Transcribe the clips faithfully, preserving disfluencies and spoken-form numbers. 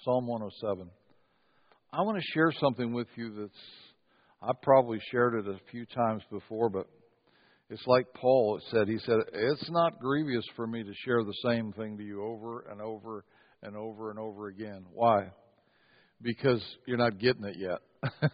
Psalm one oh seven. I want to share something with you that's, I've probably shared it a few times before, but it's like Paul said. He said, it's not grievous for me to share the same thing to you over and over and over and over again. Why? Because you're not getting it yet.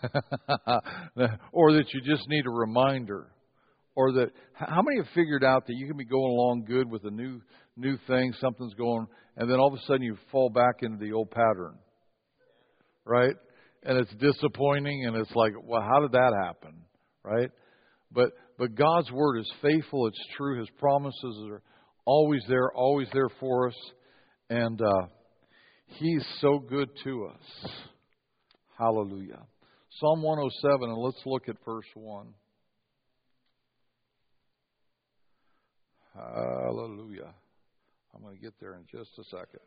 Or that you just need a reminder. Or that, how many have figured out that you can be going along good with a new new thing, something's going, and then all of a sudden you fall back into the old pattern, right? And it's disappointing, and it's like, well, how did that happen, right? But but God's Word is faithful, it's true, His promises are always there, always there for us, and uh, He's so good to us. Hallelujah. Psalm one oh seven, and let's look at verse one. Hallelujah. I'm going to get there in just a second.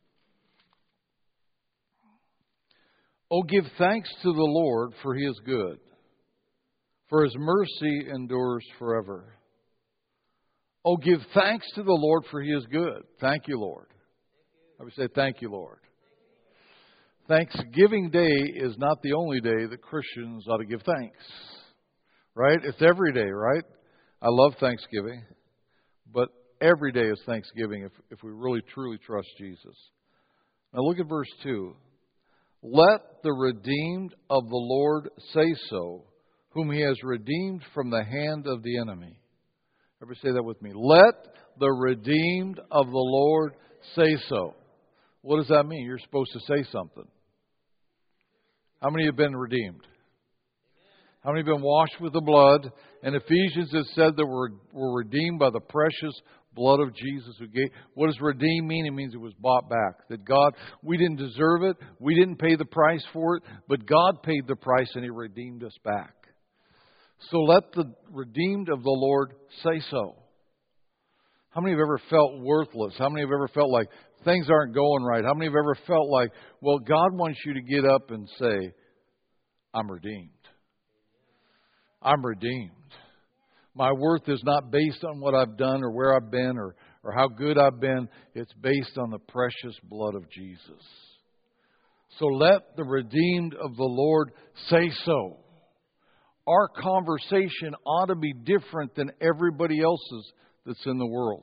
Oh, give thanks to the Lord, for He is good, for His mercy endures forever. Oh, give thanks to the Lord, for He is good. Thank you, Lord. I would say, thank you, Lord. Thanksgiving Day is not the only day that Christians ought to give thanks. Right? It's every day, right? I love Thanksgiving. But every day is Thanksgiving if, if we really, truly trust Jesus. Now look at verse two. Let the redeemed of the Lord say so, whom He has redeemed from the hand of the enemy. Everybody say that with me. Let the redeemed of the Lord say so. What does that mean? You're supposed to say something. How many have been redeemed? How many have been washed with the blood? In Ephesians it said that we're, we're redeemed by the precious blood of Jesus who gave. What does redeem mean? It means it was bought back. That God, we didn't deserve it. We didn't pay the price for it. But God paid the price and He redeemed us back. So let the redeemed of the Lord say so. How many have ever felt worthless? How many have ever felt like things aren't going right? How many have ever felt like, well, God wants you to get up and say, I'm redeemed. I'm redeemed. My worth is not based on what I've done or where I've been or, or how good I've been. It's based on the precious blood of Jesus. So let the redeemed of the Lord say so. Our conversation ought to be different than everybody else's that's in the world.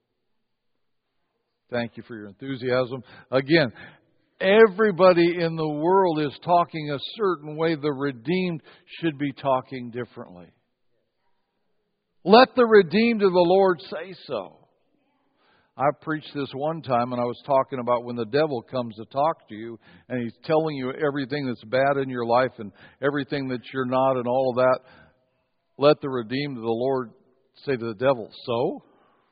Thank you for your enthusiasm. Again, everybody in the world is talking a certain way. The redeemed should be talking differently. Let the redeemed of the Lord say so. I preached this one time and I was talking about when the devil comes to talk to you and he's telling you everything that's bad in your life and everything that you're not and all of that. Let the redeemed of the Lord say to the devil, so?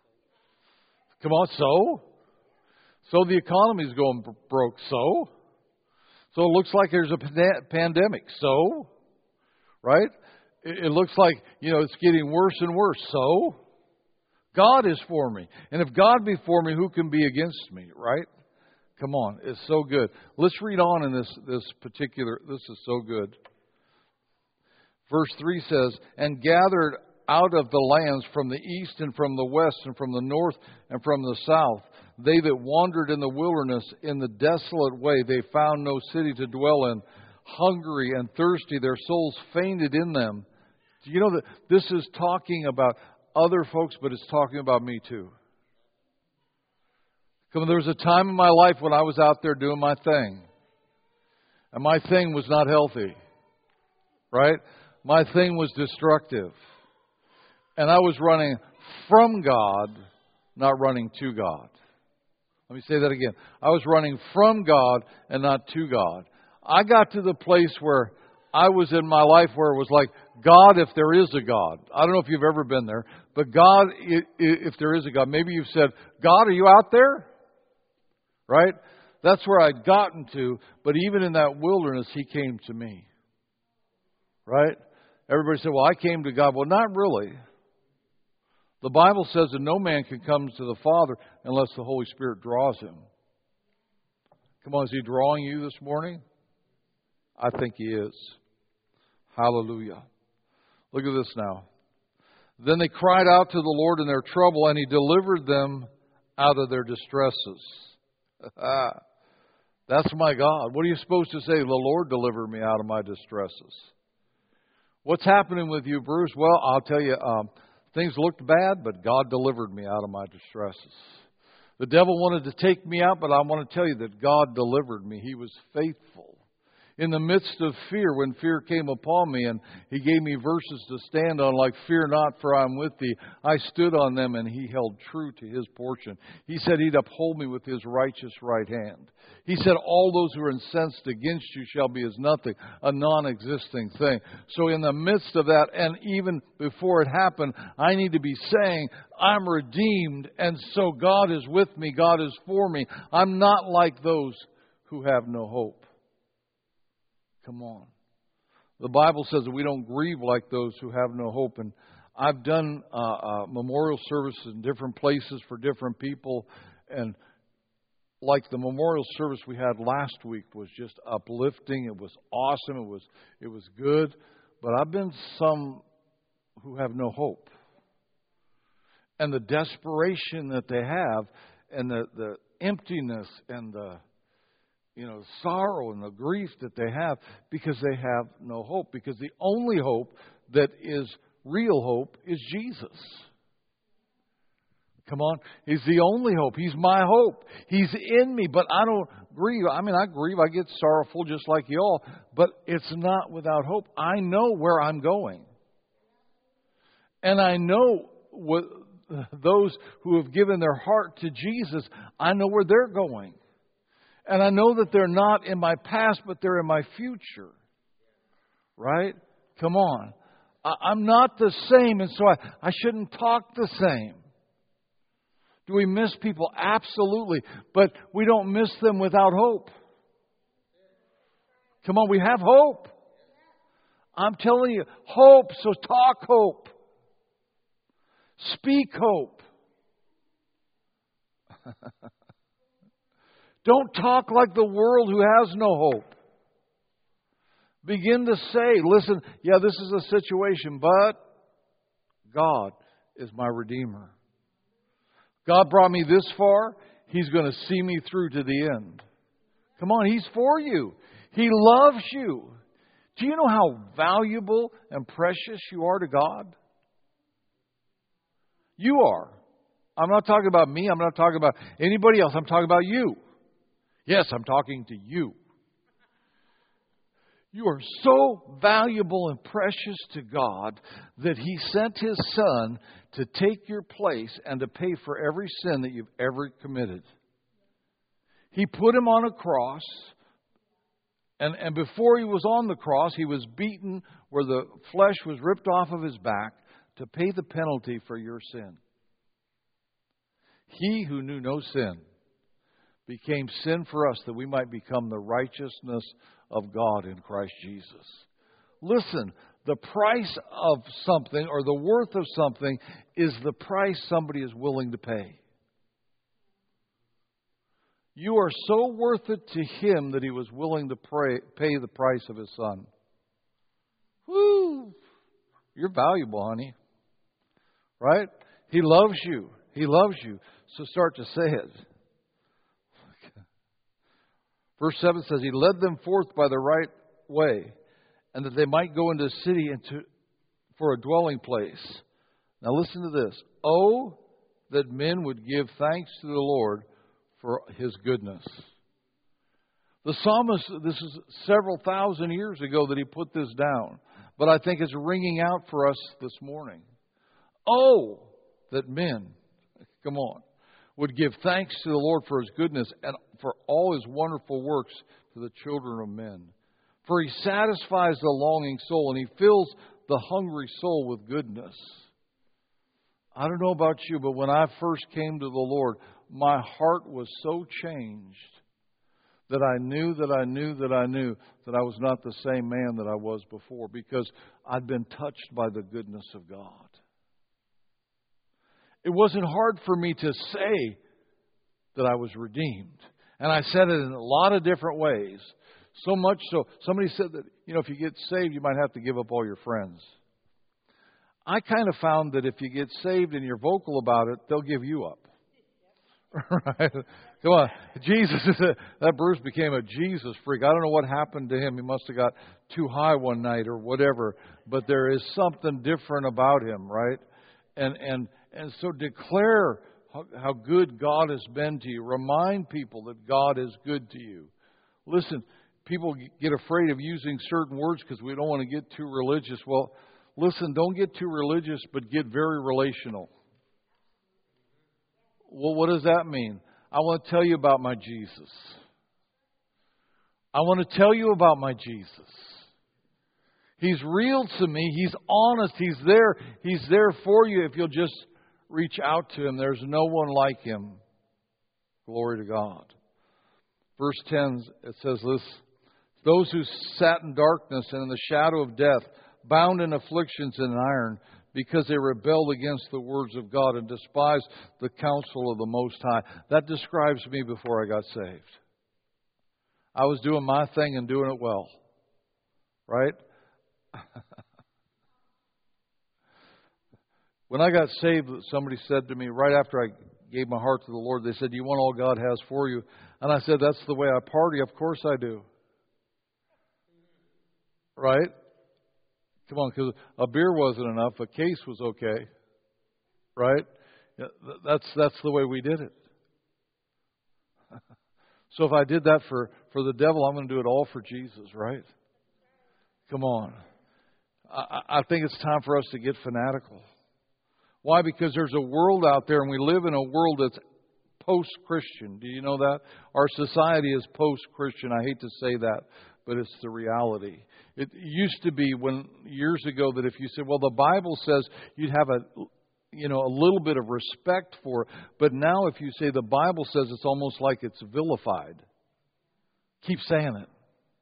Come on, so? So the economy's going broke, so? So it looks like there's a pandemic, so? Right? It looks like, you know, it's getting worse and worse, so? God is for me. And if God be for me, who can be against me, right? Come on, it's so good. Let's read on in this, this particular, this is so good. Verse three says, and gathered out of the lands from the east and from the west and from the north and from the south, they that wandered in the wilderness in the desolate way, they found no city to dwell in. Hungry and thirsty, their souls fainted in them. Do you know that this is talking about other folks, but it's talking about me too? Come on, there was a time in my life when I was out there doing my thing. And my thing was not healthy. Right? My thing was destructive. And I was running from God, not running to God. Let me say that again. I was running from God and not to God. I got to the place where I was in my life where it was like, God, if there is a God. I don't know if you've ever been there, but God, if there is a God. Maybe you've said, God, are you out there? Right? That's where I'd gotten to. But even in that wilderness, He came to me. Right? Everybody said, well, I came to God. Well, not really. The Bible says that no man can come to the Father unless the Holy Spirit draws him. Come on, is He drawing you this morning? I think He is. Hallelujah. Look at this now. Then they cried out to the Lord in their trouble, and He delivered them out of their distresses. That's my God. What are you supposed to say? The Lord delivered me out of my distresses. What's happening with you, Bruce? Well, I'll tell you, um, things looked bad, but God delivered me out of my distresses. The devil wanted to take me out, but I want to tell you that God delivered me. He was faithful. In the midst of fear, when fear came upon me, and He gave me verses to stand on, like, fear not, for I am with thee. I stood on them, and He held true to His portion. He said He'd uphold me with His righteous right hand. He said, all those who are incensed against you shall be as nothing, a non-existing thing. So in the midst of that, and even before it happened, I need to be saying, I'm redeemed, and so God is with me, God is for me. I'm not like those who have no hope. Come on. The Bible says that we don't grieve like those who have no hope. And I've done uh, uh, memorial services in different places for different people. And like the memorial service we had last week was just uplifting. It was awesome. It was it was good. But I've been some who have no hope. And the desperation that they have, and the, the emptiness and the you know, sorrow and the grief that they have because they have no hope. Because the only hope that is real hope is Jesus. Come on. He's the only hope. He's my hope. He's in me, but I don't grieve. I mean, I grieve. I get sorrowful just like you all, but it's not without hope. I know where I'm going. And I know what those who have given their heart to Jesus, I know where they're going. And I know that they're not in my past, but they're in my future. Right? Come on. I, I'm not the same, and so I, I shouldn't talk the same. Do we miss people? Absolutely. But we don't miss them without hope. Come on, we have hope. I'm telling you, hope. So talk hope. Speak hope. Don't talk like the world who has no hope. Begin to say, listen, yeah, this is a situation, but God is my Redeemer. God brought me this far. He's going to see me through to the end. Come on, He's for you. He loves you. Do you know how valuable and precious you are to God? You are. I'm not talking about me. I'm not talking about anybody else. I'm talking about you. Yes, I'm talking to you. You are so valuable and precious to God that He sent His Son to take your place and to pay for every sin that you've ever committed. He put Him on a cross, and, and before He was on the cross, He was beaten where the flesh was ripped off of His back to pay the penalty for your sin. He who knew no sin became sin for us that we might become the righteousness of God in Christ Jesus. Listen, the price of something or the worth of something is the price somebody is willing to pay. You are so worth it to Him that He was willing to pray, pay the price of His Son. Woo! You're valuable, honey. Right? He loves you. He loves you. So start to say it. Verse seven says, He led them forth by the right way, and that they might go into the city into, for a dwelling place. Now listen to this. Oh, that men would give thanks to the Lord for His goodness. The psalmist, this is several thousand years ago that he put this down, but I think it's ringing out for us this morning. Oh, that men, come on, would give thanks to the Lord for His goodness and for all His wonderful works to the children of men. For He satisfies the longing soul, and He fills the hungry soul with goodness. I don't know about you, but when I first came to the Lord, my heart was so changed that I knew that I knew that I knew that I was not the same man that I was before, because I'd been touched by the goodness of God. It wasn't hard for me to say that I was redeemed. And I said it in a lot of different ways. So much so, somebody said that, you know, if you get saved, you might have to give up all your friends. I kind of found that if you get saved and you're vocal about it, they'll give you up. Right? Come on. Jesus is a, that Bruce became a Jesus freak. I don't know what happened to him. He must have got too high one night or whatever. But there is something different about him, right? And and and so declare how, how good God has been to you. Remind people that God is good to you. Listen, people get afraid of using certain words because we don't want to get too religious. Well, listen, don't get too religious, but get very relational. Well, what does that mean? I want to tell you about my Jesus. I want to tell you about my Jesus. He's real to me. He's honest. He's there. He's there for you if you'll just reach out to Him. There's no one like Him. Glory to God. Verse ten, it says this: those who sat in darkness and in the shadow of death, bound in afflictions and iron, because they rebelled against the words of God and despised the counsel of the Most High. That describes me before I got saved. I was doing my thing and doing it well. Right? When I got saved, somebody said to me right after I gave my heart to the Lord, they said, "Do you want all God has for you?" And I said, "That's the way I party." Of course I do. Right? Come on, because a beer wasn't enough. A case was okay. Right? That's that's the way we did it. So if I did that for, for the devil, I'm going to do it all for Jesus, right? Come on. I, I think it's time for us to get fanatical. Why? Because there's a world out there, and we live in a world that's post-Christian. Do you know that? Our society is post-Christian. I hate to say that, but it's the reality. It used to be when years ago that if you said, well, the Bible says, you'd have a you know a little bit of respect for it. But now if you say the Bible says, it's almost like it's vilified. Keep saying it.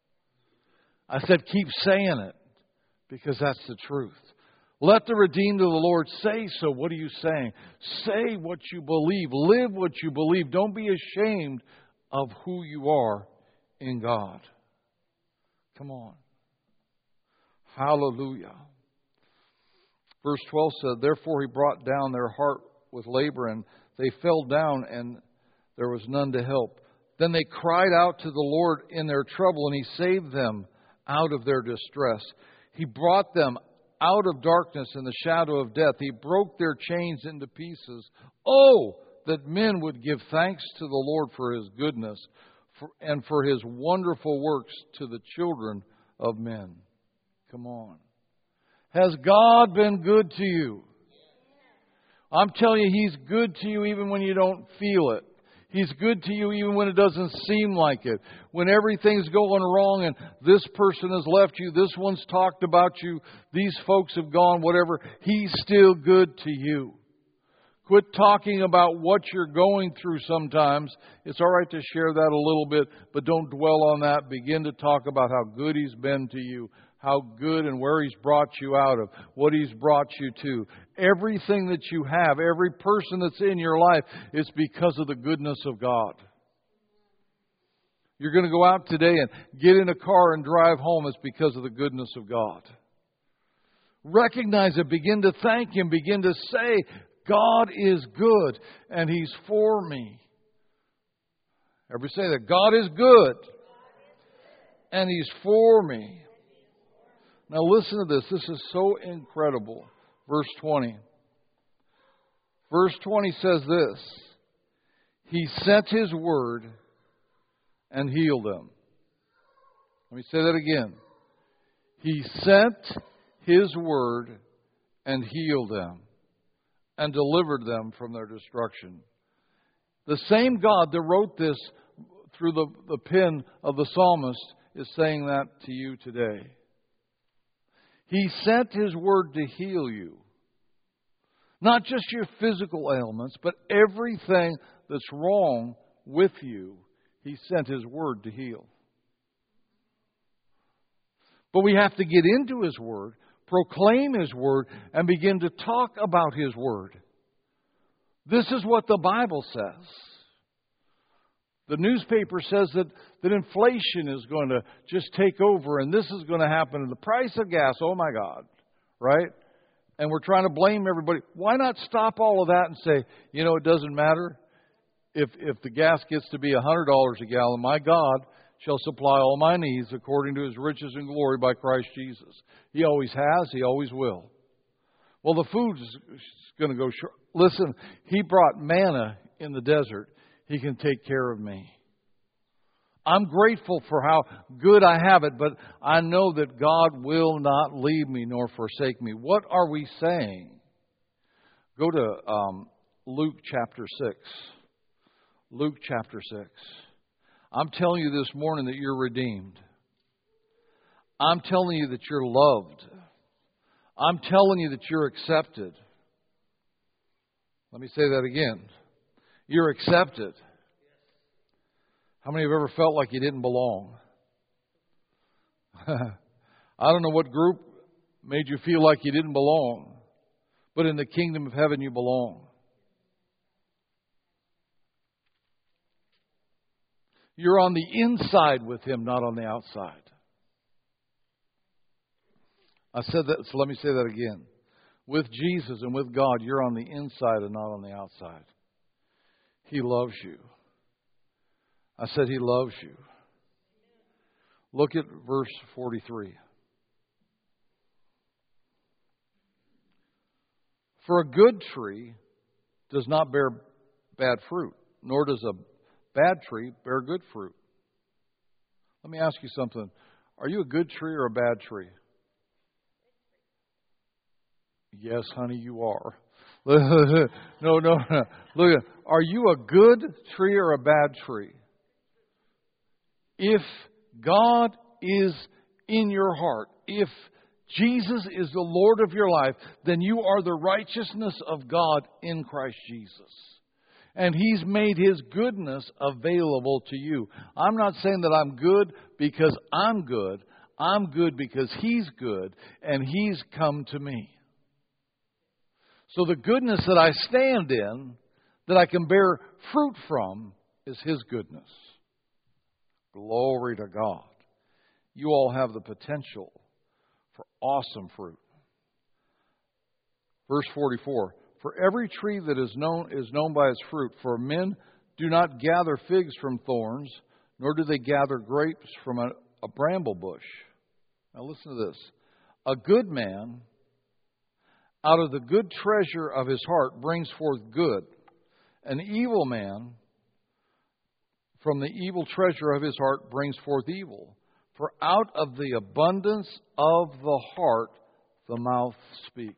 I said keep saying it because that's the truth. Let the redeemed of the Lord say so. What are you saying? Say what you believe. Live what you believe. Don't be ashamed of who you are in God. Come on. Hallelujah. Verse twelve said, therefore He brought down their heart with labor, and they fell down, and there was none to help. Then they cried out to the Lord in their trouble, and He saved them out of their distress. He brought them out of darkness and the shadow of death. He broke their chains into pieces. Oh, that men would give thanks to the Lord for His goodness for, and for His wonderful works to the children of men. Come on. Has God been good to you? I'm telling you, He's good to you even when you don't feel it. He's good to you even when it doesn't seem like it. When everything's going wrong and this person has left you, this one's talked about you, these folks have gone, whatever, He's still good to you. Quit talking about what you're going through sometimes. It's all right to share that a little bit, but don't dwell on that. Begin to talk about how good He's been to you, how good and where He's brought you out of, what He's brought you to. Everything that you have, every person that's in your life, is because of the goodness of God. You're going to go out today and get in a car and drive home. It's because of the goodness of God. Recognize it. Begin to thank Him. Begin to say, God is good and He's for me. Everybody say that. God is good and He's for me. Now listen to this. This is so incredible. Verse twenty. Verse twenty says this. He sent His word and healed them. Let me say that again. He sent His word and healed them and delivered them from their destruction. The same God that wrote this through the, the pen of the psalmist is saying that to you today. He sent His word to heal you. Not just your physical ailments, but everything that's wrong with you, He sent His word to heal. But we have to get into His word, proclaim His word, and begin to talk about His word. This is what the Bible says. The newspaper says that, that inflation is going to just take over and this is going to happen. And the price of gas, oh my God, right? And we're trying to blame everybody. Why not stop all of that and say, you know, it doesn't matter. if if the gas gets to be one hundred dollars a gallon, my God shall supply all my needs according to His riches and glory by Christ Jesus. He always has. He always will. Well, the food's going to go short. Listen, He brought manna in the desert. He can take care of me. I'm grateful for how good I have it, but I know that God will not leave me nor forsake me. What are we saying? Go to um, Luke chapter six. Luke chapter six. I'm telling you this morning that you're redeemed. I'm telling you that you're loved. I'm telling you that you're accepted. Let me say that again. You're accepted. How many have ever felt like you didn't belong? I don't know what group made you feel like you didn't belong, but in the kingdom of heaven you belong. You're on the inside with Him, not on the outside. I said that, so let me say that again. With Jesus and with God, you're on the inside and not on the outside. He loves you. I said He loves you. Look at verse forty-three. For a good tree does not bear bad fruit, nor does a bad tree bear good fruit. Let me ask you something. Are you a good tree or a bad tree? Yes, honey, you are. no, no, no. Look, are you a good tree or a bad tree? If God is in your heart, if Jesus is the Lord of your life, then you are the righteousness of God in Christ Jesus. And He's made His goodness available to you. I'm not saying that I'm good because I'm good. I'm good because He's good and He's come to me. So the goodness that I stand in, that I can bear fruit from, is His goodness. Glory to God. You all have the potential for awesome fruit. Verse forty-four. For every tree that is known is known by its fruit. For men do not gather figs from thorns, nor do they gather grapes from a, a bramble bush. Now listen to this. A good man out of the good treasure of his heart brings forth good. An evil man from the evil treasure of his heart brings forth evil. For out of the abundance of the heart the mouth speaks.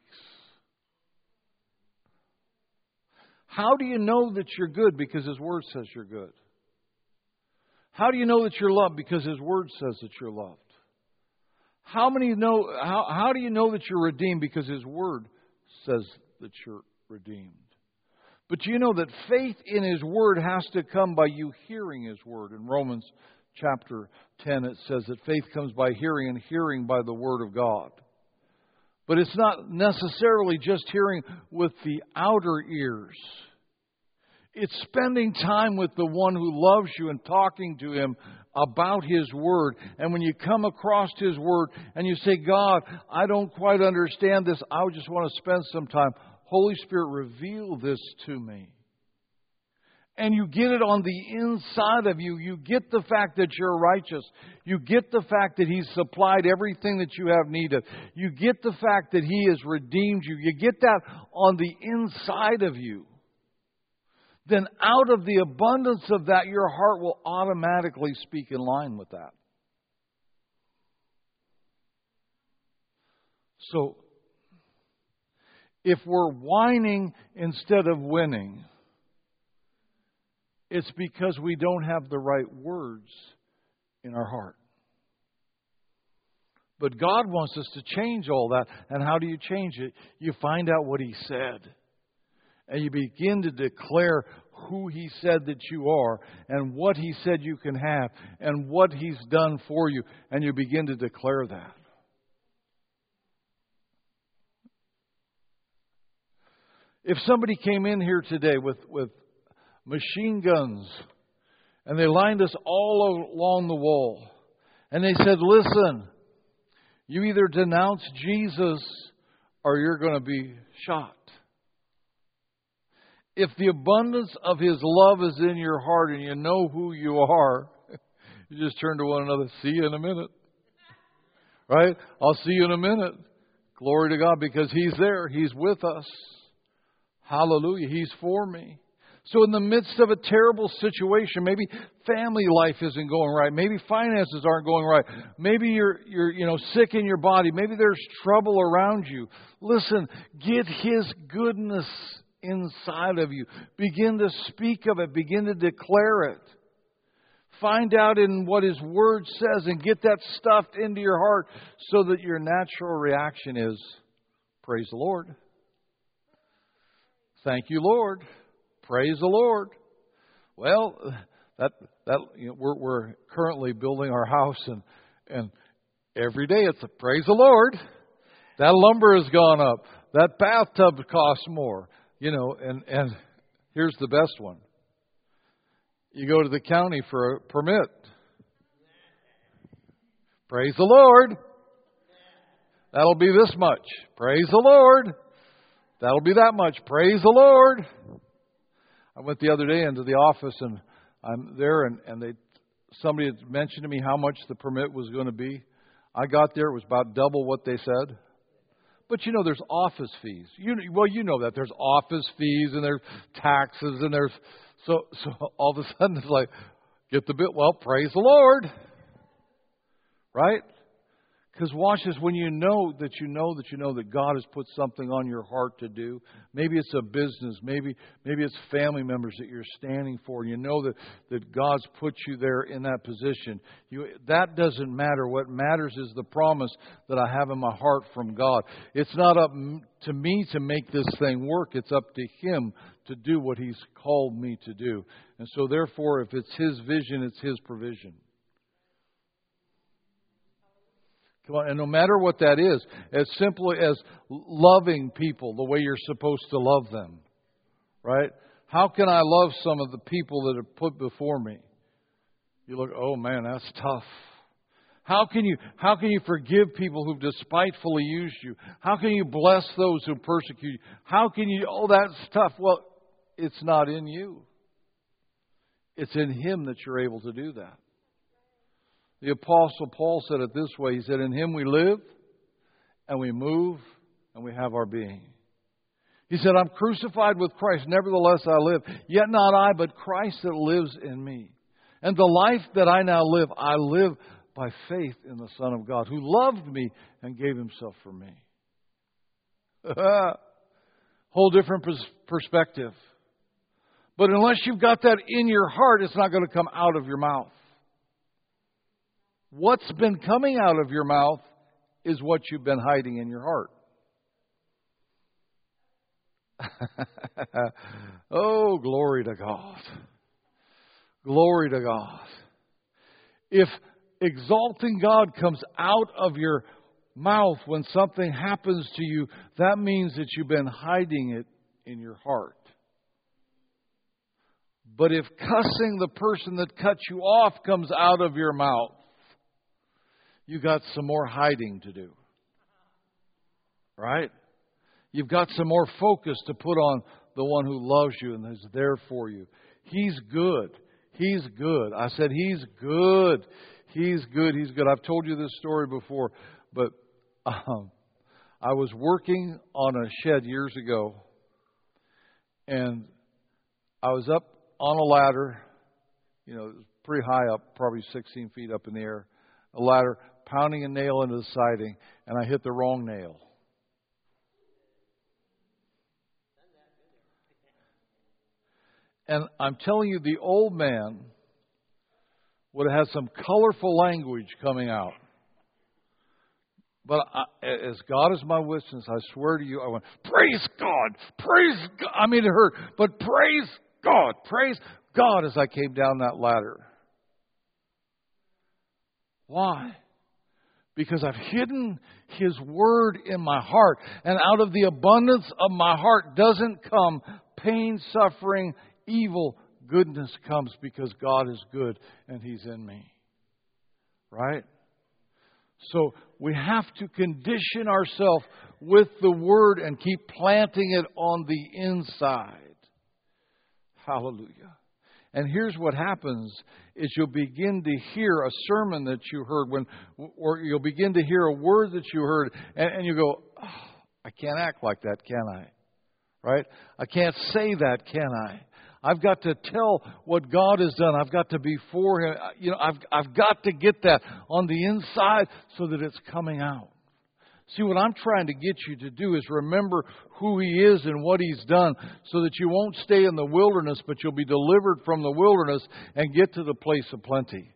How do you know that you're good? Because His Word says you're good. How do you know that you're loved? Because His Word says that you're loved. How many know? How, how do you know that you're redeemed? Because His Word says that you're redeemed. But you know that faith in His Word has to come by you hearing His Word. In Romans chapter ten it says that faith comes by hearing, and hearing by the Word of God. But it's not necessarily just hearing with the outer ears. It's spending time with the one who loves you and talking to Him about His Word. And when you come across His Word and you say, God, I don't quite understand this. I just want to spend some time. Holy Spirit, reveal this to me. And you get it on the inside of you. You get the fact that you're righteous. You get the fact that He's supplied everything that you have need of. You get the fact that He has redeemed you. You get that on the inside of you. Then out of the abundance of that, your heart will automatically speak in line with that. So, if we're whining instead of winning, it's because we don't have the right words in our heart. But God wants us to change all that. And how do you change it? You find out what He said. And you begin to declare who He said that you are, and what He said you can have, and what He's done for you. And you begin to declare that. If somebody came in here today with, with machine guns, and they lined us all along the wall, and they said, listen, you either denounce Jesus or you're going to be shot. If the abundance of His love is in your heart and you know who you are, you just turn to one another, see you in a minute. Right? I'll see you in a minute. Glory to God, because He's there. He's with us. Hallelujah. He's for me. So in the midst of a terrible situation, maybe family life isn't going right. Maybe finances aren't going right. Maybe you're, you're you know, sick in your body. Maybe there's trouble around you. Listen, get His goodness inside of you. Begin to speak of it. Begin to declare it. Find out in what His Word says and get that stuffed into your heart so that your natural reaction is, praise the Lord. Thank you, Lord. Praise the Lord. Well, that that you know, we're we're currently building our house, and and every day it's a praise the Lord. That lumber has gone up. That bathtub costs more. You know, and and here's the best one. You go to the county for a permit. Praise the Lord. That'll be this much. Praise the Lord. That'll be that much. Praise the Lord. I went the other day into the office, and I'm there, and, and they somebody had mentioned to me how much the permit was going to be. I got there, it was about double what they said. But you know, there's office fees. You well, you know that there's office fees, and there's taxes, and there's so so all of a sudden it's like, get the bill. Well, praise the Lord, right? Because watch this, when you know that you know that you know that God has put something on your heart to do, maybe it's a business, maybe maybe it's family members that you're standing for, and you know that, that God's put you there in that position. You, that doesn't matter. What matters is the promise that I have in my heart from God. It's not up to me to make this thing work. It's up to Him to do what He's called me to do. And so therefore, if it's His vision, it's His provision. Come on, and no matter what that is, as simply as loving people the way you're supposed to love them, right? How can I love some of the people that are put before me? You look, oh man, that's tough. How can you how can you forgive people who've despitefully used you? How can you bless those who persecute you? How can you, oh, that's tough. Well, it's not in you. It's in Him that you're able to do that. The Apostle Paul said it this way. He said, in Him we live, and we move, and we have our being. He said, I'm crucified with Christ. Nevertheless I live. Yet not I, but Christ that lives in me. And the life that I now live, I live by faith in the Son of God, who loved me and gave Himself for me. Whole different pers- perspective. But unless you've got that in your heart, it's not going to come out of your mouth. What's been coming out of your mouth is what you've been hiding in your heart. Oh, glory to God. Glory to God. If exalting God comes out of your mouth when something happens to you, that means that you've been hiding it in your heart. But if cussing the person that cut you off comes out of your mouth, you got some more hiding to do. Right? You've got some more focus to put on the one who loves you and is there for you. He's good. He's good. I said He's good. He's good. He's good. I've told you this story before, but um, I was working on a shed years ago, and I was up on a ladder. You know, it was pretty high up, probably sixteen feet up in the air. A ladder, pounding a nail into the siding, and I hit the wrong nail. And I'm telling you, the old man would have had some colorful language coming out. But I, as God is my witness, I swear to you, I went, praise God, praise God. I mean, it hurt, but praise God, praise God as I came down that ladder. Why? Because I've hidden His Word in my heart. And out of the abundance of my heart doesn't come pain, suffering, evil. Goodness comes because God is good and He's in me. Right? So we have to condition ourselves with the Word and keep planting it on the inside. Hallelujah. And here's what happens is you'll begin to hear a sermon that you heard when, or you'll begin to hear a word that you heard, and, and you go, oh, I can't act like that, can I? Right? I can't say that, can I? I've got to tell what God has done. I've got to be for Him. You know, I've I've got to get that on the inside so that it's coming out. See, what I'm trying to get you to do is remember who He is and what He's done so that you won't stay in the wilderness, but you'll be delivered from the wilderness and get to the place of plenty.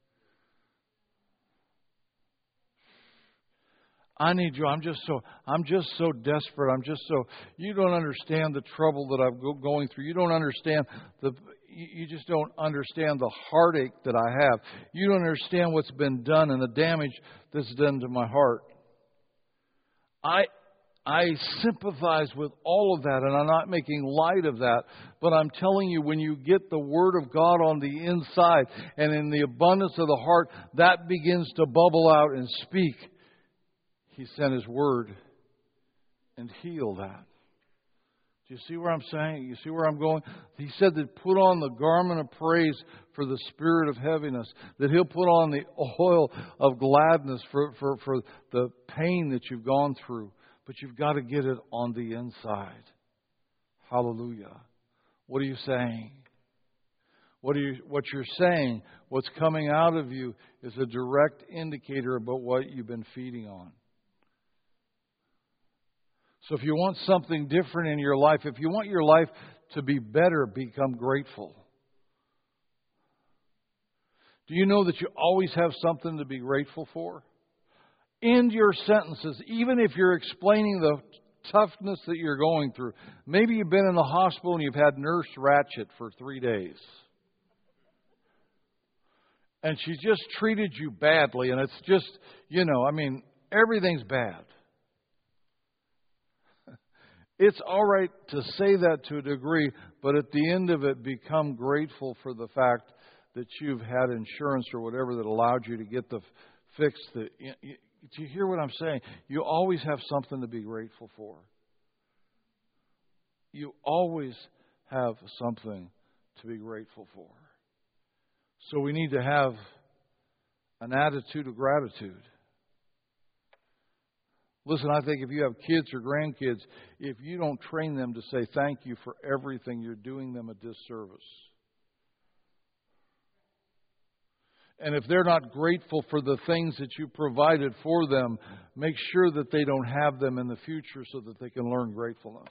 I need you. I'm just so, I'm just so desperate. I'm just so, you don't understand the trouble that I'm go- going through. You don't understand the, you just don't understand the heartache that I have. You don't understand what's been done and the damage that's done to my heart. I, I sympathize with all of that, and I'm not making light of that. But I'm telling you, when you get the Word of God on the inside and in the abundance of the heart, that begins to bubble out and speak. He sent His Word and healed that. Do you see where I'm saying? You see where I'm going? He said that put on the garment of praise for the spirit of heaviness. That He'll put on the oil of gladness for, for, for the pain that you've gone through. But you've got to get it on the inside. Hallelujah. What are you saying? What, are you, what you're saying, what's coming out of you is a direct indicator about what you've been feeding on. So if you want something different in your life, if you want your life to be better, become grateful. Do you know that you always have something to be grateful for? End your sentences, even if you're explaining the toughness that you're going through. Maybe you've been in the hospital and you've had Nurse Ratchet for three days. And she's just treated you badly, and it's just, you know, I mean, everything's bad. It's all right to say that to a degree, but at the end of it, become grateful for the fact that you've had insurance or whatever that allowed you to get the fix. That, do you hear what I'm saying? You always have something to be grateful for. You always have something to be grateful for. So we need to have an attitude of gratitude. Listen, I think if you have kids or grandkids, if you don't train them to say thank you for everything, you're doing them a disservice. And if they're not grateful for the things that you provided for them, make sure that they don't have them in the future so that they can learn gratefulness.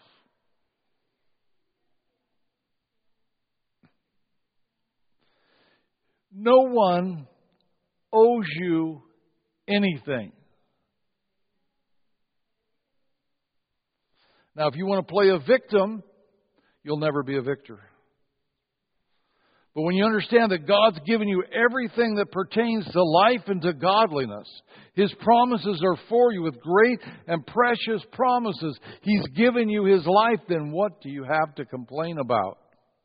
No one owes you anything. Now, if you want to play a victim, you'll never be a victor. But when you understand that God's given you everything that pertains to life and to godliness, His promises are for you with great and precious promises. He's given you His life, then what do you have to complain about?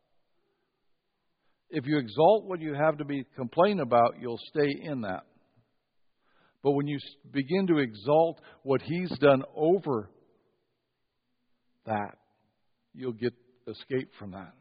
If you exalt what you have to be complain about, you'll stay in that. But when you begin to exalt what He's done over that, you'll get escape from that.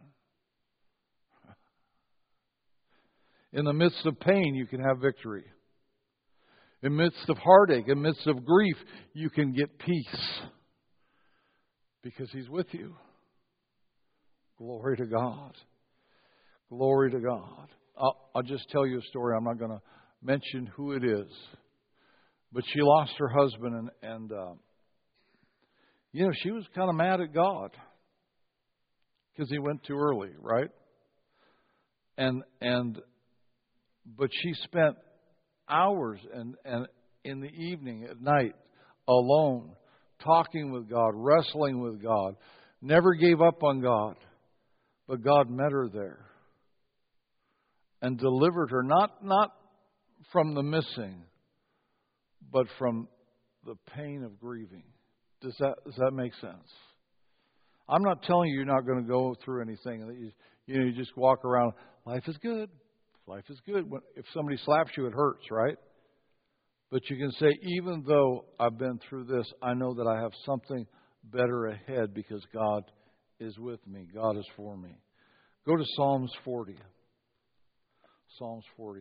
In the midst of pain, you can have victory. In the midst of heartache, in the midst of grief, you can get peace. Because He's with you. Glory to God. Glory to God. I'll, I'll just tell you a story. I'm not going to mention who it is. But she lost her husband and... and uh, You know, she was kind of mad at God because He went too early, right? And and but she spent hours and, and in the evening, at night, alone, talking with God, wrestling with God, never gave up on God. But God met her there and delivered her, not not from the missing, but from the pain of grieving. Does that does that make sense? I'm not telling you you're not going to go through anything. That you, you know, you just walk around. Life is good. Life is good. When, if somebody slaps you, it hurts, right? But you can say, even though I've been through this, I know that I have something better ahead because God is with me. God is for me. Go to Psalms forty. Psalms forty.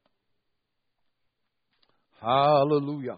Hallelujah.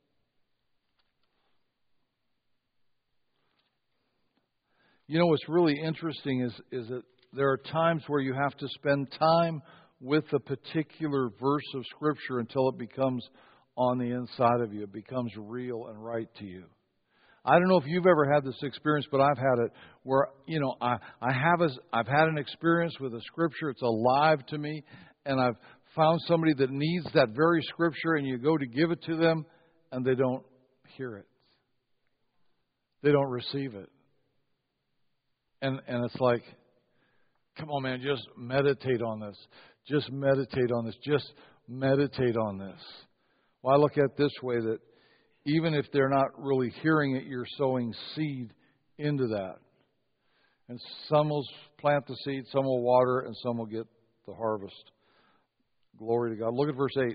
You know what's really interesting is, is that there are times where you have to spend time with a particular verse of Scripture until it becomes on the inside of you. It becomes real and right to you. I don't know if you've ever had this experience, but I've had it where, you know, I, I have a, I've had an experience with a Scripture. It's alive to me, and I've found somebody that needs that very Scripture, and you go to give it to them, and they don't hear it. They don't receive it. And and it's like, come on, man, just meditate on this. Just meditate on this. Just meditate on this. Well, I look at it this way, that even if they're not really hearing it, you're sowing seed into that. And some will plant the seed, some will water, and some will get the harvest. Glory to God. Look at verse eight.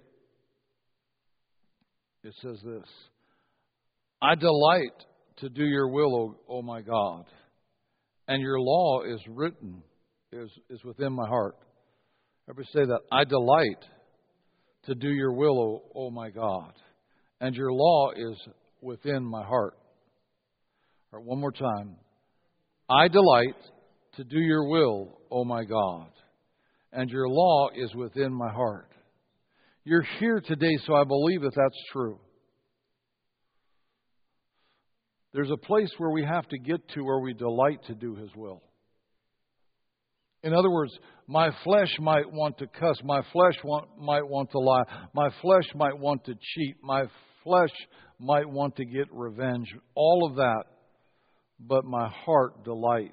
It says this: I delight to do your will, O, o my God, and your law is written, is, is within my heart. Everybody say that. I delight to do your will, O, o my God, and your law is within my heart. All right, one more time. I delight to do your will, O my God, and your law is within my heart. You're here today, so I believe that that's true. There's a place where we have to get to where we delight to do His will. In other words, my flesh might want to cuss. My flesh want, might want to lie. My flesh might want to cheat. My flesh might want to get revenge. All of that. But my heart delights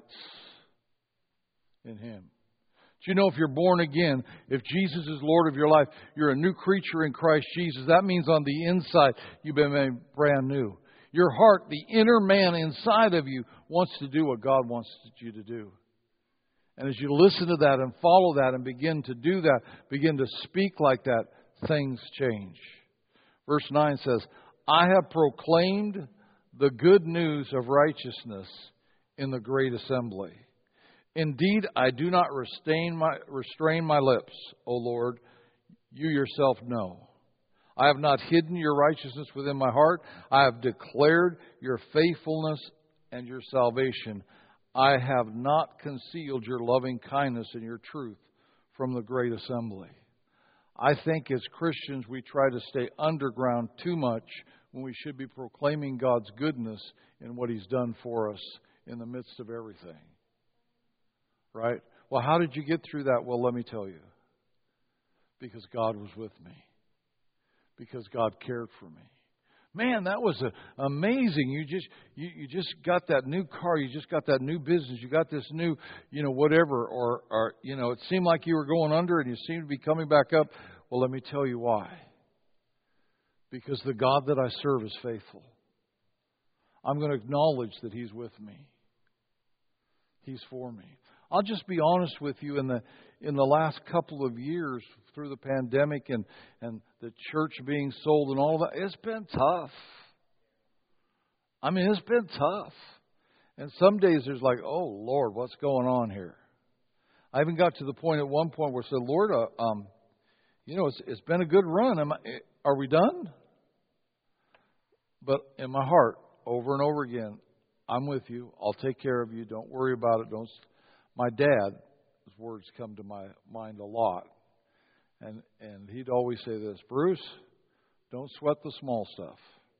in Him. Do you know if you're born again, if Jesus is Lord of your life, you're a new creature in Christ Jesus. That means on the inside, you've been made brand new. Your heart, the inner man inside of you, wants to do what God wants you to do. And as you listen to that and follow that and begin to do that, begin to speak like that, things change. Verse nine says, I have proclaimed the good news of righteousness in the great assembly. Indeed, I do not restrain my, restrain my lips, O Lord, you yourself know. I have not hidden your righteousness within my heart. I have declared your faithfulness and your salvation. I have not concealed your loving kindness and your truth from the great assembly. I think as Christians we try to stay underground too much when we should be proclaiming God's goodness in what He's done for us in the midst of everything. Right? Well, how did you get through that? Well, let me tell you. Because God was with me. Because God cared for me. Man, that was a, amazing. You just you, you just got that new car. You just got that new business. You got this new, you know, whatever. Or, or, you know, it seemed like you were going under and you seem to be coming back up. Well, let me tell you why. Because the God that I serve is faithful. I'm going to acknowledge that He's with me. He's for me. I'll just be honest with you, in the in the last couple of years through the pandemic and, and the church being sold and all of that, it's been tough. I mean, it's been tough. And some days there's like, oh, Lord, what's going on here? I even got to the point at one point where I said, Lord, uh, um, you know, it's, it's been a good run. Am I, are we done? But in my heart, over and over again, I'm with you. I'll take care of you. Don't worry about it. Don't. My dad, his words come to my mind a lot. And and he'd always say this, Bruce, don't sweat the small stuff.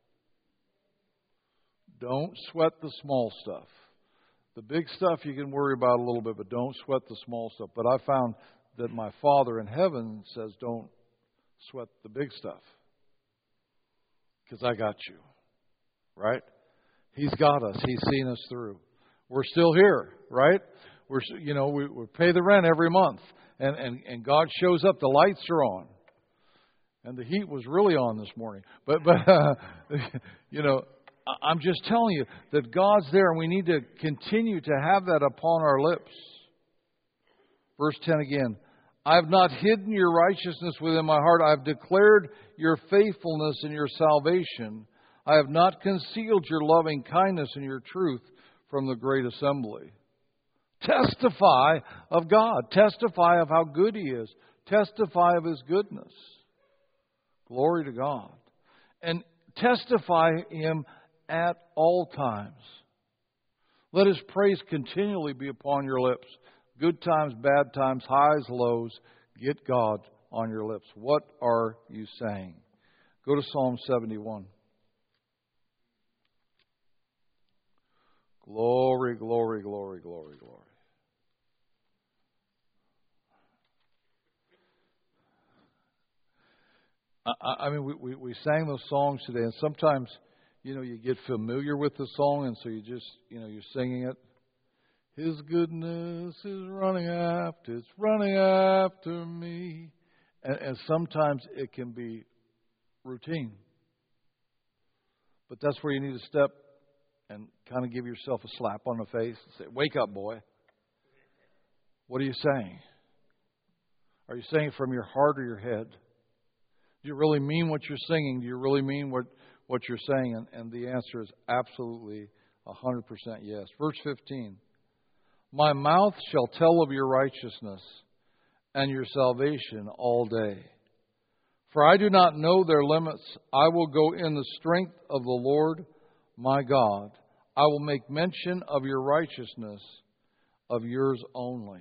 Don't sweat the small stuff. The big stuff you can worry about a little bit, but don't sweat the small stuff. But I found that my Father in heaven says don't sweat the big stuff. Because I got you. Right? He's got us. He's seen us through. We're still here, right? We're, you know, we, we pay the rent every month, and, and, and God shows up. The lights are on, and the heat was really on this morning. But, but uh, you know, I'm just telling you that God's there, and we need to continue to have that upon our lips. Verse ten again. I have not hidden your righteousness within my heart. I have declared your faithfulness and your salvation. I have not concealed your loving kindness and your truth from the great assembly. Testify of God. Testify of how good He is. Testify of His goodness. Glory to God. And testify Him at all times. Let His praise continually be upon your lips. Good times, bad times, highs, lows. Get God on your lips. What are you saying? Go to Psalm seventy-one. Glory, glory, glory, glory, glory. I, I mean, we, we, we sang those songs today, and sometimes, you know, you get familiar with the song, and so you just, you know, you're singing it. His goodness is running after, it's running after me. And, and sometimes it can be routine. But that's where you need to step and kind of give yourself a slap on the face and say, wake up, boy. What are you saying? Are you saying it from your heart or your head? Do you really mean what you're singing? Do you really mean what, what you're saying? And, and the answer is absolutely one hundred percent yes. Verse fifteen. My mouth shall tell of your righteousness and your salvation all day. For I do not know their limits. I will go in the strength of the Lord my God. I will make mention of your righteousness, of yours only.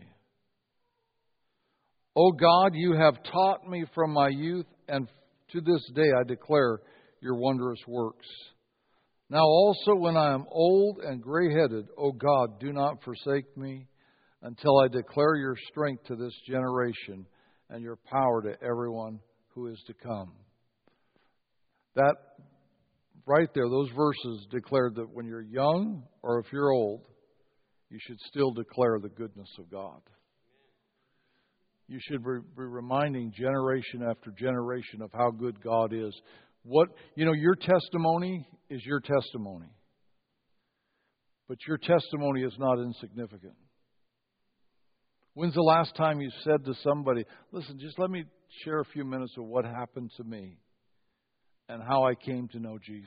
O God, you have taught me from my youth, and to this day I declare your wondrous works. Now also when I am old and gray-headed, O God, do not forsake me until I declare your strength to this generation and your power to everyone who is to come. That right there, those verses declare that when you're young or if you're old, you should still declare the goodness of God. You should be reminding generation after generation of how good God is. What, you know, your testimony is your testimony. But your testimony is not insignificant. When's the last time you said to somebody, listen, just let me share a few minutes of what happened to me and how I came to know Jesus?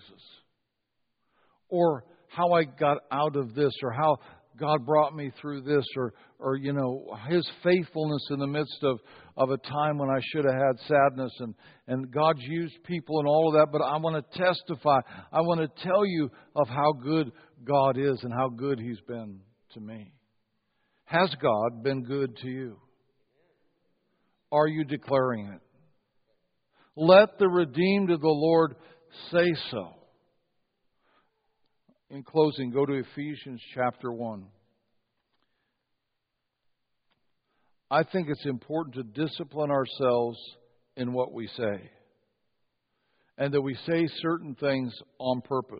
Or how I got out of this, or how God brought me through this, or, or you know, His faithfulness in the midst of, of a time when I should have had sadness, and, and God's used people and all of that, but I want to testify. I want to tell you of how good God is and how good He's been to me. Has God been good to you? Are you declaring it? Let the redeemed of the Lord say so. In closing, go to Ephesians chapter one. I think it's important to discipline ourselves in what we say, and that we say certain things on purpose.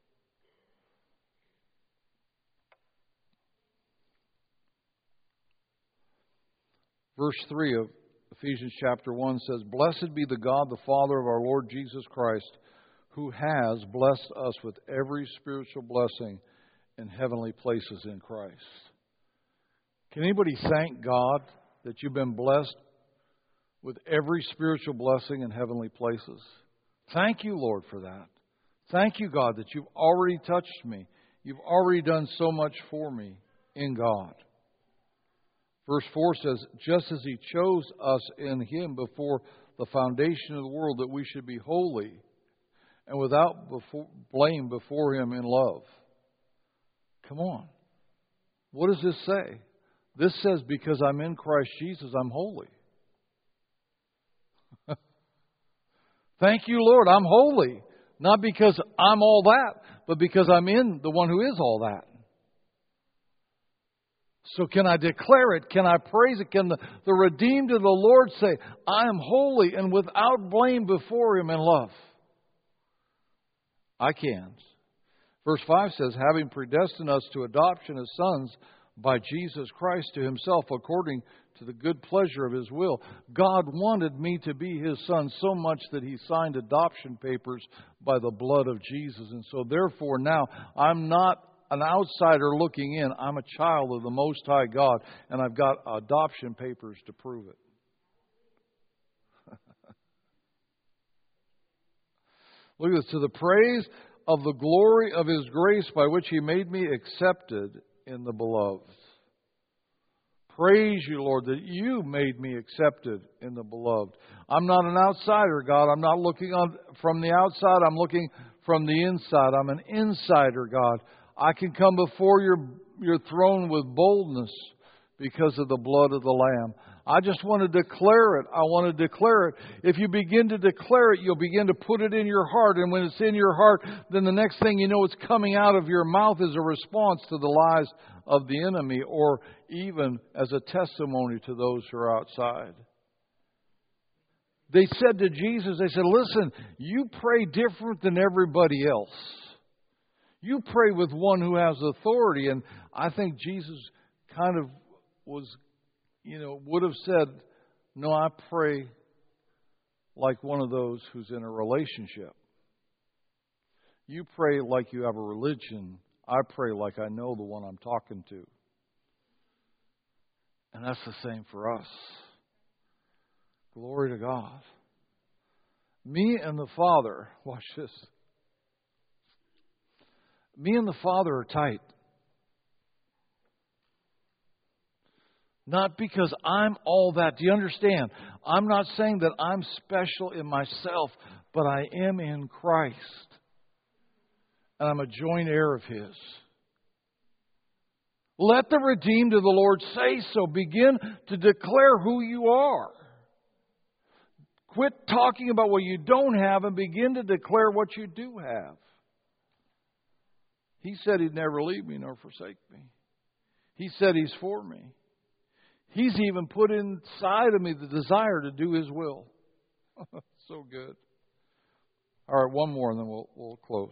Verse three of Ephesians chapter one says, Blessed be the God, the Father of our Lord Jesus Christ, who has blessed us with every spiritual blessing in heavenly places in Christ. Can anybody thank God that you've been blessed with every spiritual blessing in heavenly places? Thank you, Lord, for that. Thank you, God, that you've already touched me. You've already done so much for me in God. Verse four says, just as He chose us in Him before the foundation of the world, that we should be holy and without before, blame before Him in love. Come on. What does this say? This says, because I'm in Christ Jesus, I'm holy. Thank you, Lord, I'm holy. Not because I'm all that, but because I'm in the one who is all that. So can I declare it? Can I praise it? Can the, the redeemed of the Lord say, I am holy and without blame before Him in love? I can. Verse five says, having predestined us to adoption as sons by Jesus Christ to Himself, according to the good pleasure of His will. God wanted me to be His son so much that He signed adoption papers by the blood of Jesus. And so therefore now I'm not an outsider looking in. I'm a child of the Most High God, and I've got adoption papers to prove it. Look at this. To the praise of the glory of His grace by which He made me accepted in the beloved. praise you, Lord, that you made me accepted in the beloved. I'm not an outsider, God. I'm not looking on from the outside. I'm looking from the inside. I'm an insider, God. I can come before your, your throne with boldness because of the blood of the Lamb. I just want to declare it. I want to declare it. If you begin to declare it, you'll begin to put it in your heart. And when it's in your heart, then the next thing you know, it's coming out of your mouth as a response to the lies of the enemy, or even as a testimony to those who are outside. They said to Jesus, they said, listen, you pray different than everybody else. You pray with one who has authority. And I think Jesus kind of was, you know, would have said, no, I pray like one of those who's in a relationship. You pray like you have a religion. I pray like I know the one I'm talking to. And that's the same for us. Glory to God. Me and the Father, watch this. Me and the Father are tight. Not because I'm all that. Do you understand? I'm not saying that I'm special in myself, but I am in Christ. And I'm a joint heir of His. Let the redeemed of the Lord say so. Begin to declare who you are. Quit talking about what you don't have and begin to declare what you do have. He said He'd never leave me nor forsake me. He said He's for me. He's even put inside of me the desire to do His will. So good. All right, one more and then we'll, we'll close.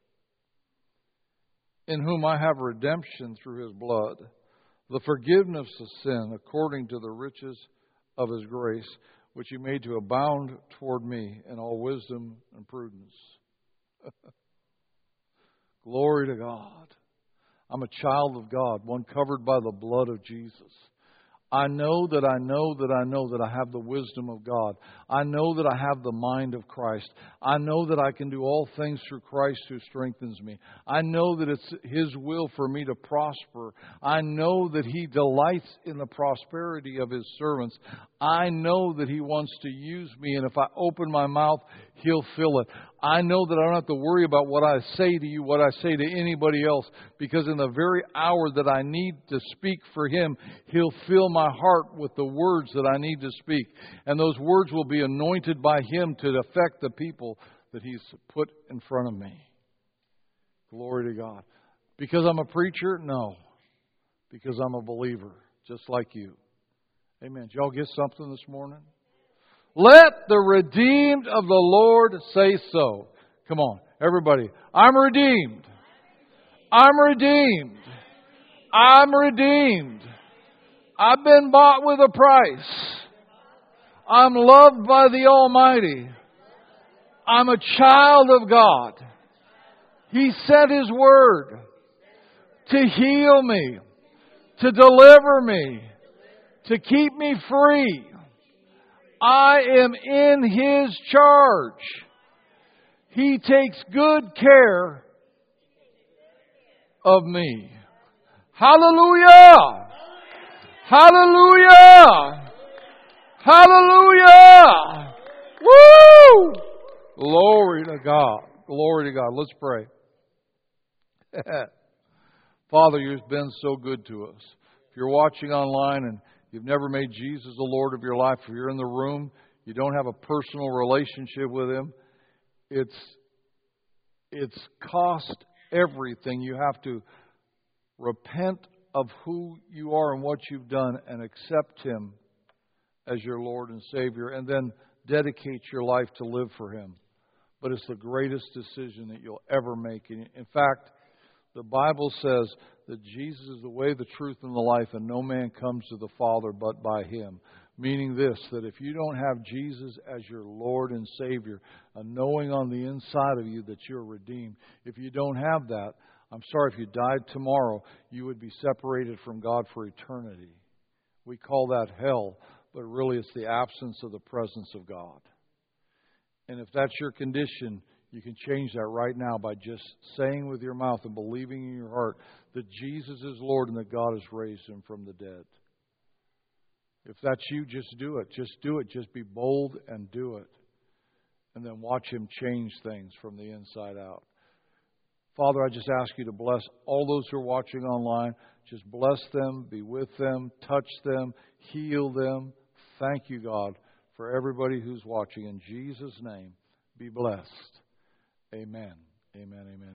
In whom I have redemption through His blood, the forgiveness of sin according to the riches of His grace, which He made to abound toward me in all wisdom and prudence. Glory to God. I'm a child of God, one covered by the blood of Jesus. I know that I know that I know that I have the wisdom of God. I know that I have the mind of Christ. I know that I can do all things through Christ who strengthens me. I know that it's His will for me to prosper. I know that He delights in the prosperity of His servants. I know that He wants to use me, and if I open my mouth, He'll fill it. I know that I don't have to worry about what I say to you, what I say to anybody else, because in the very hour that I need to speak for Him, He'll fill my heart with the words that I need to speak. And those words will be anointed by Him to affect the people that He's put in front of me. Glory to God. Because I'm a preacher? No. Because I'm a believer, just like you. Amen. Did y'all get something this morning? Let the redeemed of the Lord say so. Come on, everybody. I'm redeemed. I'm redeemed. I'm redeemed. I've been bought with a price. I'm loved by the Almighty. I'm a child of God. He sent His word to heal me, to deliver me, to keep me free. I am in His charge. He takes good care of me. Hallelujah! Hallelujah! Hallelujah! Woo! Glory to God. Glory to God. Let's pray. Father, You've been so good to us. If you're watching online and you've never made Jesus the Lord of your life, if you're in the room, you don't have a personal relationship with Him, it's, it's cost everything. You have to repent of who you are and what you've done and accept Him as your Lord and Savior, and then dedicate your life to live for Him. But it's the greatest decision that you'll ever make. In fact, the Bible says that Jesus is the way, the truth, and the life, and no man comes to the Father but by Him. Meaning this, that if you don't have Jesus as your Lord and Savior, a knowing on the inside of you that you're redeemed, if you don't have that, I'm sorry, if you died tomorrow, you would be separated from God for eternity. We call that hell, but really it's the absence of the presence of God. And if that's your condition, you can change that right now by just saying with your mouth and believing in your heart that Jesus is Lord and that God has raised Him from the dead. If that's you, just do it. Just do it. Just be bold and do it. And then watch Him change things from the inside out. Father, I just ask You to bless all those who are watching online. Just bless them, be with them, touch them, heal them. Thank You, God, for everybody who's watching. In Jesus' name, be blessed. Amen. Amen. Amen.